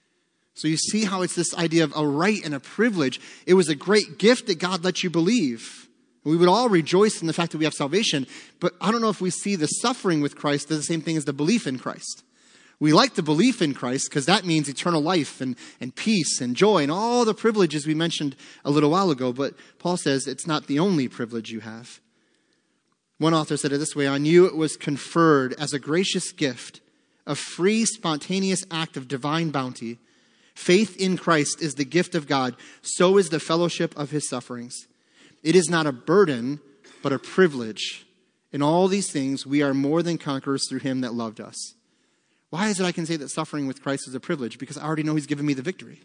So you see how it's this idea of a right and a privilege. It was a great gift that God let you believe. We would all rejoice in the fact that we have salvation, but I don't know if we see the suffering with Christ as the same thing as the belief in Christ. We like the belief in Christ because that means eternal life and peace and joy and all the privileges we mentioned a little while ago. But Paul says it's not the only privilege you have. One author said it this way: on you it was conferred as a gracious gift, a free, spontaneous act of divine bounty. Faith in Christ is the gift of God. So is the fellowship of his sufferings. It is not a burden, but a privilege. In all these things, we are more than conquerors through him that loved us. Why is it I can say that suffering with Christ is a privilege? Because I already know he's given me the victory.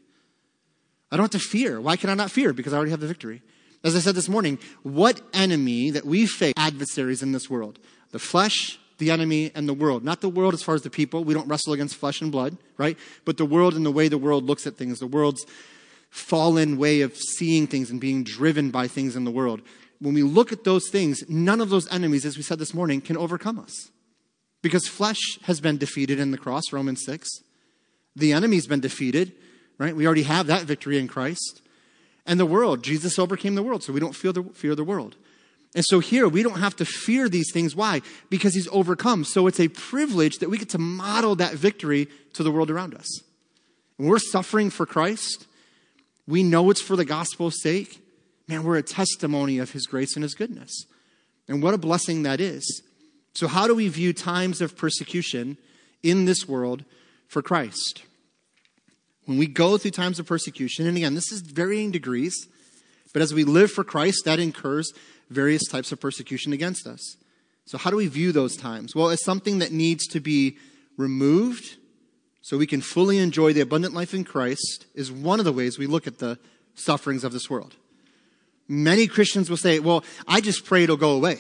I don't have to fear. Why can I not fear? Because I already have the victory. As I said this morning, what enemy that we face, adversaries in this world? The flesh, the enemy, and the world. Not the world as far as the people. We don't wrestle against flesh and blood, right? But the world and the way the world looks at things. The world's fallen way of seeing things and being driven by things in the world. When we look at those things, none of those enemies, as we said this morning, can overcome us. Because flesh has been defeated in the cross, Romans 6. The enemy's been defeated, right? We already have that victory in Christ. And the world, Jesus overcame the world, so we don't fear the world. And so here, we don't have to fear these things. Why? Because he's overcome. So it's a privilege that we get to model that victory to the world around us. When we're suffering for Christ, we know it's for the gospel's sake. Man, we're a testimony of his grace and his goodness. And what a blessing that is. So how do we view times of persecution in this world for Christ? When we go through times of persecution, and again, this is varying degrees, but as we live for Christ, that incurs various types of persecution against us. So how do we view those times? Well, it's something that needs to be removed so we can fully enjoy the abundant life in Christ is one of the ways we look at the sufferings of this world. Many Christians will say, well, I just pray it'll go away.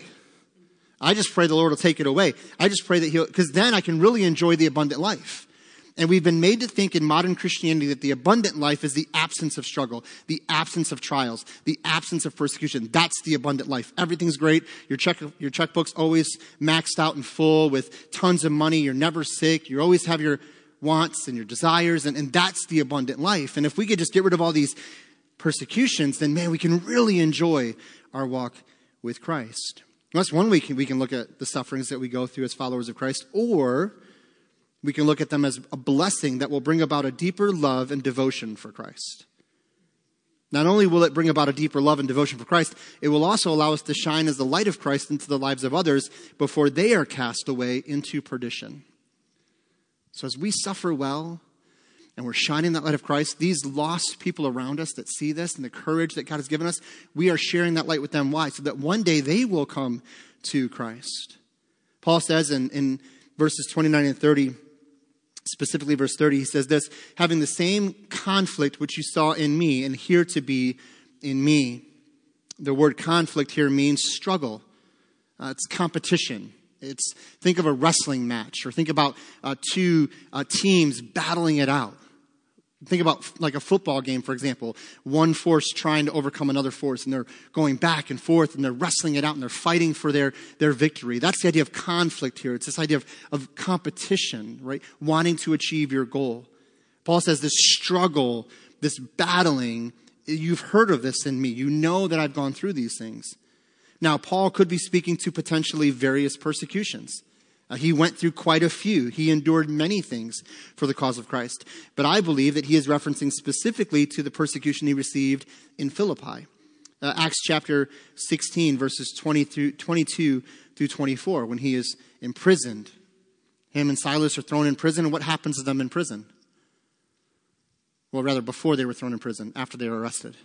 I just pray the Lord will take it away. I just pray that because then I can really enjoy the abundant life. And we've been made to think in modern Christianity that the abundant life is the absence of struggle, the absence of trials, the absence of persecution. That's the abundant life. Everything's great. Your checkbook's always maxed out and full with tons of money. You're never sick. You always have your wants and your desires. And that's the abundant life. And if we could just get rid of all these persecutions, then man, we can really enjoy our walk with Christ. That's one way we can look at the sufferings that we go through as followers of Christ, or we can look at them as a blessing that will bring about a deeper love and devotion for Christ. Not only will it bring about a deeper love and devotion for Christ, it will also allow us to shine as the light of Christ into the lives of others before they are cast away into perdition. So as we suffer well, and we're shining that light of Christ, these lost people around us that see this and the courage that God has given us, we are sharing that light with them. Why? So that one day they will come to Christ. Paul says in verses 29 and 30, specifically verse 30, he says this, having the same conflict which you saw in me and here to be in me. The word conflict here means struggle. It's competition. Think of a wrestling match, or think about two teams battling it out. Think about like a football game, for example. One force trying to overcome another force, and they're going back and forth, and they're wrestling it out, and they're fighting for their victory. That's the idea of conflict here. It's this idea of competition, right? Wanting to achieve your goal. Paul says this struggle, this battling, you've heard of this in me. You know that I've gone through these things. Now, Paul could be speaking to potentially various persecutions. He went through quite a few. He endured many things for the cause of Christ. But I believe that he is referencing specifically to the persecution he received in Philippi. Acts chapter 16, verses 22 through 24, when he is imprisoned. Him and Silas are thrown in prison, and what happens to them in prison? Well, rather, before they were thrown in prison, after they were arrested.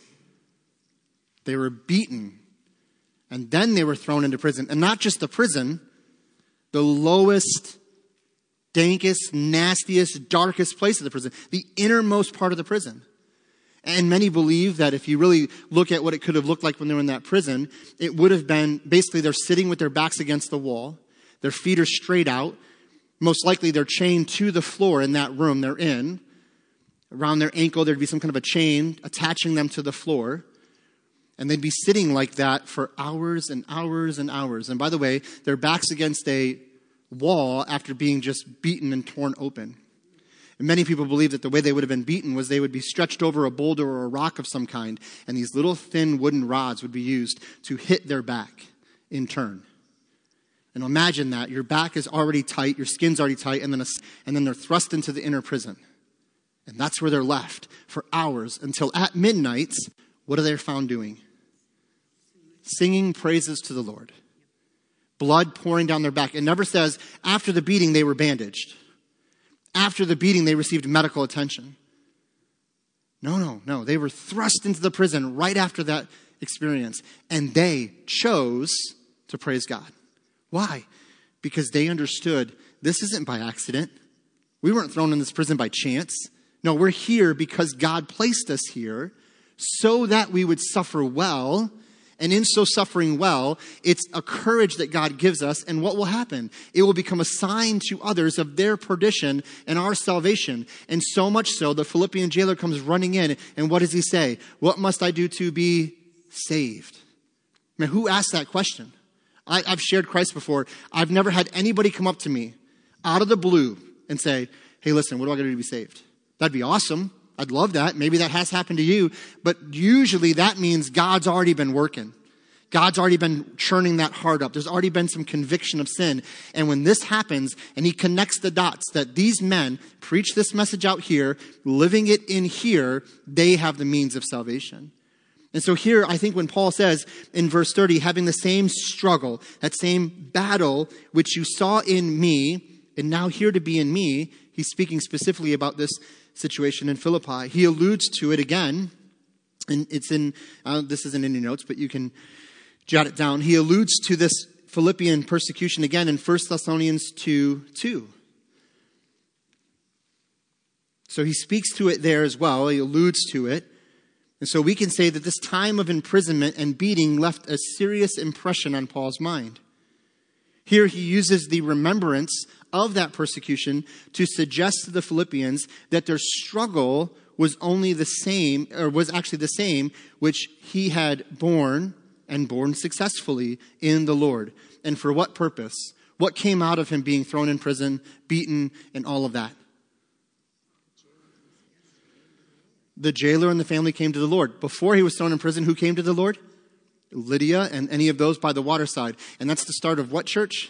They were beaten, and then they were thrown into prison. And not just the prison, the lowest, dankest, nastiest, darkest place of the prison, the innermost part of the prison. And many believe that if you really look at what it could have looked like when they were in that prison, it would have been basically they're sitting with their backs against the wall, their feet are straight out, most likely they're chained to the floor in that room they're in. Around their ankle there'd be some kind of a chain attaching them to the floor. And they'd be sitting like that for hours and hours and hours. And by the way, their backs against a wall after being just beaten and torn open. And many people believe that the way they would have been beaten was they would be stretched over a boulder or a rock of some kind. And these little thin wooden rods would be used to hit their back in turn. And imagine that. Your back is already tight, your skin's already tight, and then they're thrust into the inner prison. And that's where they're left for hours until at midnight, what are they found doing? Singing praises to the Lord. Blood pouring down their back. It never says after the beating they were bandaged. After the beating they received medical attention. No. They were thrust into the prison right after that experience. And they chose to praise God. Why? Because they understood this isn't by accident. We weren't thrown in this prison by chance. No, we're here because God placed us here so that we would suffer well. And in so suffering well, it's a courage that God gives us. And what will happen? It will become a sign to others of their perdition and our salvation. And so much so, the Philippian jailer comes running in. And what does he say? What must I do to be saved? I mean, who asked that question? I've shared Christ before. I've never had anybody come up to me out of the blue and say, hey, listen, what do I got to do to be saved? That'd be awesome. I'd love that. Maybe that has happened to you. But usually that means God's already been working. God's already been churning that heart up. There's already been some conviction of sin. And when this happens and he connects the dots that these men preach this message out here, living it in here, they have the means of salvation. And so here, I think when Paul says in verse 30, having the same struggle, that same battle, which you saw in me, and now here to be in me, he's speaking specifically about this situation in Philippi. He alludes to it again, and it's in, this isn't in your notes, but you can jot it down. He alludes to this Philippian persecution again in 1 Thessalonians 2:2. So he speaks to it there as well. He alludes to it. And so we can say that this time of imprisonment and beating left a serious impression on Paul's mind. Here he uses the remembrance of that persecution to suggest to the Philippians that their struggle was only the same, or was actually the same, which he had borne and borne successfully in the Lord. And for what purpose? What came out of him being thrown in prison, beaten, and all of that? The jailer and the family came to the Lord. Before he was thrown in prison, who came to the Lord? Lydia and any of those by the waterside. And that's the start of what church?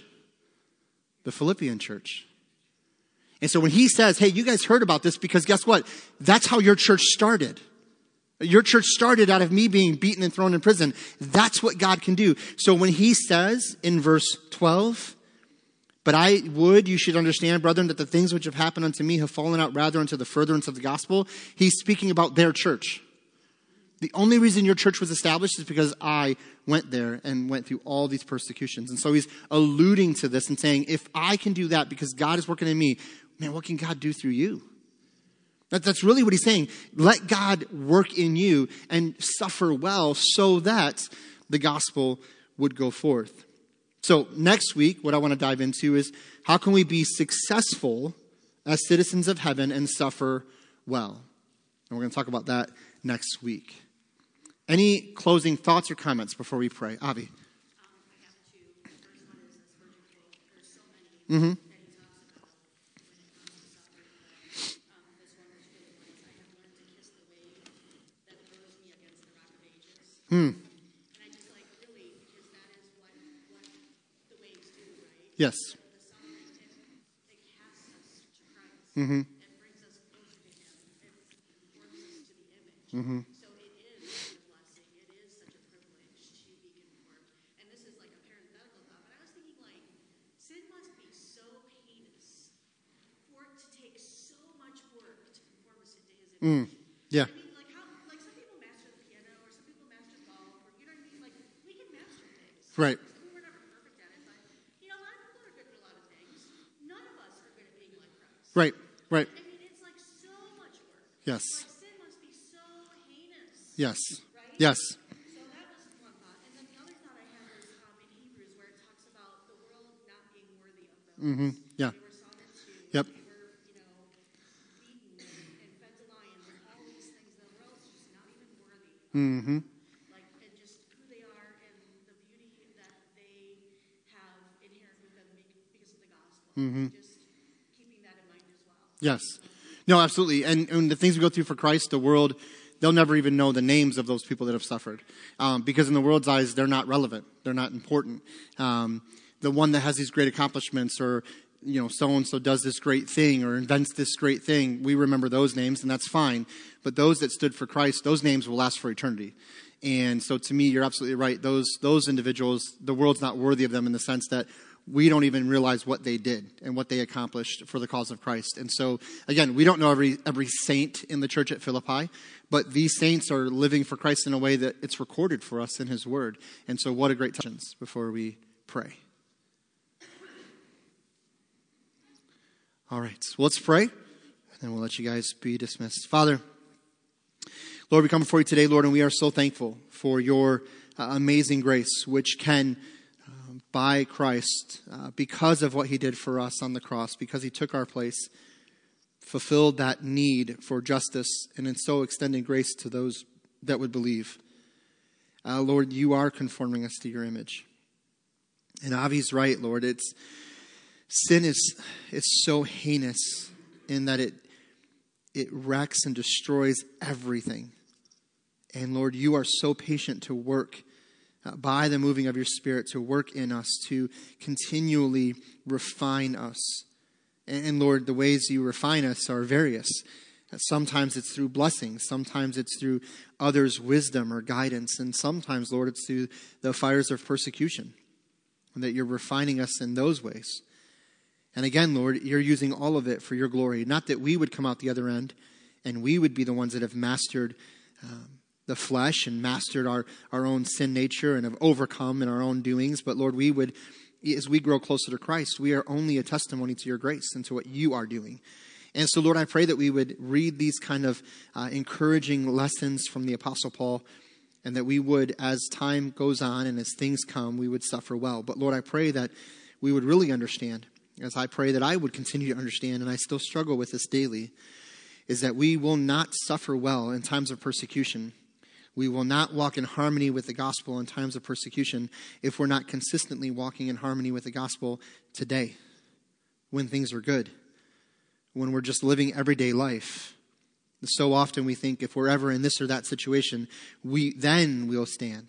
The Philippian church. And so when he says, hey, you guys heard about this, because guess what? That's how your church started. Your church started out of me being beaten and thrown in prison. That's what God can do. So when he says in verse 12, but you should understand, brethren, that the things which have happened unto me have fallen out rather unto the furtherance of the gospel. He's speaking about their church. The only reason your church was established is because I went there and went through all these persecutions. And so he's alluding to this and saying, if I can do that because God is working in me, man, what can God do through you? That's really what he's saying. Let God work in you and suffer well so that the gospel would go forth. So next week, what I want to dive into is how can we be successful as citizens of heaven and suffer well? And we're going to talk about that next week. Any closing thoughts or comments before we pray? Avi. I have two. The first one is this virgin quote. There's so many that he talks about when it comes to suffering. This one is really nice. I have learned to kiss the wave that throws me against the rock of ages. And I just really, because that is what the waves do, right? Yes. The suffering, it casts us to Christ. It brings us closer to him. It conforms us to the image. So it is such a blessing. It is such a privilege to be conformed. And this is like a parenthetical thought, but I was thinking sin must be so heinous for it to take so much work to conform us into his image. Yeah. I mean, some people master the piano, or some people master golf, or you know what I mean? We can master things. Right. We're never perfect at it, but a lot of people are good at a lot of things. None of us are good at being like Christ. Right. Right. I mean, it's so much work. Yes. Sin must be so heinous. Yes. Right? Yes. So that was one thought. And then the other thought I had was in Hebrews, where it talks about the world not being worthy of them. Yeah. They were sawn in two. Yep. They were, beaten and fed to lions and all these things. The world's just not even worthy of them. And just who they are and the beauty that they have inherent with them because of the gospel. Just keeping that in mind as well. Yes. No, absolutely. And the things we go through for Christ, the world, they'll never even know the names of those people that have suffered. Because in the world's eyes, they're not relevant. They're not important. The one that has these great accomplishments, or, so-and-so does this great thing or invents this great thing, we remember those names, and that's fine. But those that stood for Christ, those names will last for eternity. And so to me, you're absolutely right. Those individuals, the world's not worthy of them in the sense that we don't even realize what they did and what they accomplished for the cause of Christ. And so, again, we don't know every saint in the church at Philippi, but these saints are living for Christ in a way that it's recorded for us in his word. And so what a great touch before we pray. All right, so let's pray, and then we'll let you guys be dismissed. Father, Lord, we come before you today, Lord, and we are so thankful for your amazing grace, which can, by Christ, because of what he did for us on the cross, because he took our place, fulfilled that need for justice, and in so extending grace to those that would believe. Lord, you are conforming us to your image. And Avi's right, Lord. Sin is so heinous in that it wrecks and destroys everything. And Lord, you are so patient to work by the moving of your Spirit, to work in us, to continually refine us. And Lord, the ways you refine us are various. Sometimes it's through blessings. Sometimes it's through others' wisdom or guidance. And sometimes, Lord, it's through the fires of persecution. And that you're refining us in those ways. And again, Lord, you're using all of it for your glory. Not that we would come out the other end and we would be the ones that have mastered the flesh and mastered our own sin nature and have overcome in our own doings. But Lord, we would, as we grow closer to Christ, we are only a testimony to your grace and to what you are doing. And so, Lord, I pray that we would read these kind of encouraging lessons from the Apostle Paul, and that we would, as time goes on and as things come, we would suffer well. But Lord, I pray that we would really understand, as I pray that I would continue to understand, and I still struggle with this daily, is that we will not suffer well in times of persecution. We will not walk in harmony with the gospel in times of persecution if we're not consistently walking in harmony with the gospel today, when things are good, when we're just living everyday life. So often we think if we're ever in this or that situation, then we'll stand.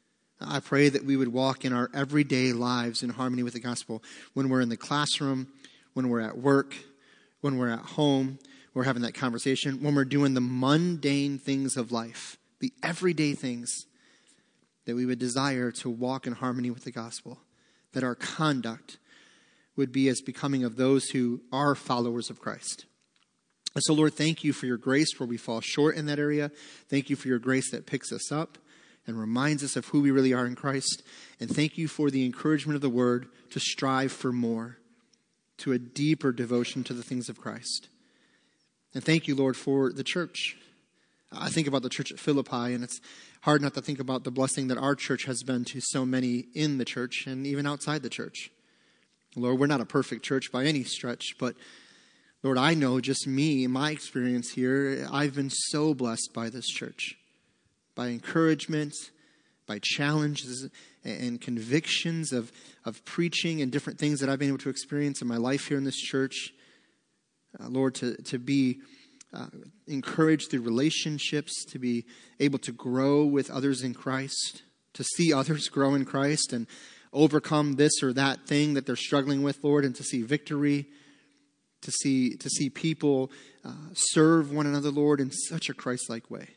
I pray that we would walk in our everyday lives in harmony with the gospel. When we're in the classroom, when we're at work, when we're at home, we're having that conversation, when we're doing the mundane things of life, the everyday things, that we would desire to walk in harmony with the gospel, that our conduct would be as becoming of those who are followers of Christ. And so, Lord, thank you for your grace where we fall short in that area. Thank you for your grace that picks us up and reminds us of who we really are in Christ. And thank you for the encouragement of the word to strive for more, to a deeper devotion to the things of Christ. And thank you, Lord, for the church. I think about the church at Philippi, and it's hard not to think about the blessing that our church has been to so many in the church and even outside the church. Lord, we're not a perfect church by any stretch, but Lord, I know just me, my experience here, I've been so blessed by this church, by encouragement, by challenges and convictions of preaching and different things that I've been able to experience in my life here in this church. Lord, to be encouraged through relationships, to be able to grow with others in Christ, to see others grow in Christ and overcome this or that thing that they're struggling with, Lord, and to see victory, to see people serve one another, Lord, in such a Christ-like way.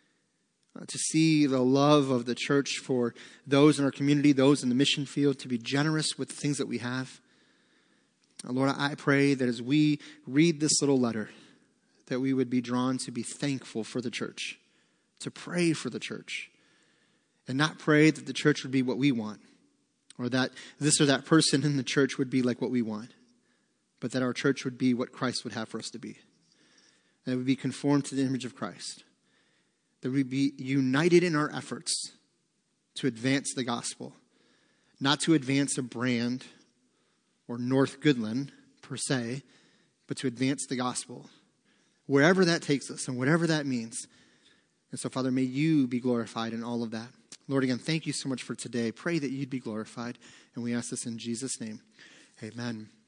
To see the love of the church for those in our community, those in the mission field, to be generous with the things that we have. Lord, I pray that as we read this little letter, that we would be drawn to be thankful for the church, to pray for the church, and not pray that the church would be what we want, or that this or that person in the church would be like what we want, but that our church would be what Christ would have for us to be. That we would be conformed to the image of Christ. That we be united in our efforts to advance the gospel, not to advance a brand or North Goodland per se, but to advance the gospel, wherever that takes us and whatever that means. And so, Father, may you be glorified in all of that. Lord, again, thank you so much for today. Pray that you'd be glorified. And we ask this in Jesus' name. Amen.